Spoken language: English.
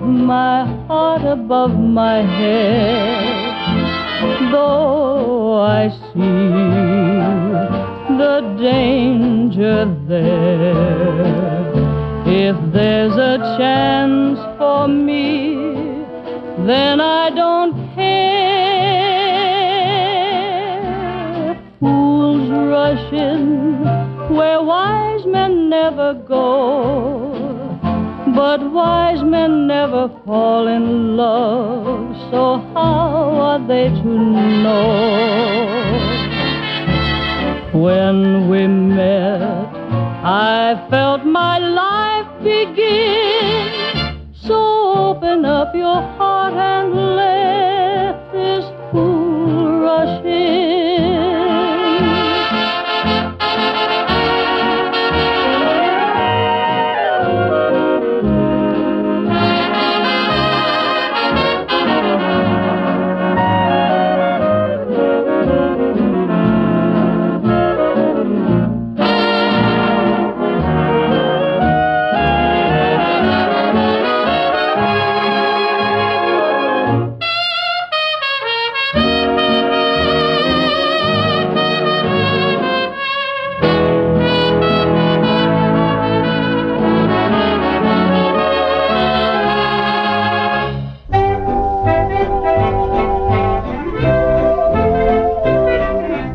my heart above my head. Though I see the danger there, if there's a chance for me, then I don't care. Fools rush in where wise men never go, but wise men never fall in love, so how are they to know? When we met, I felt my life begin, so open up your heart and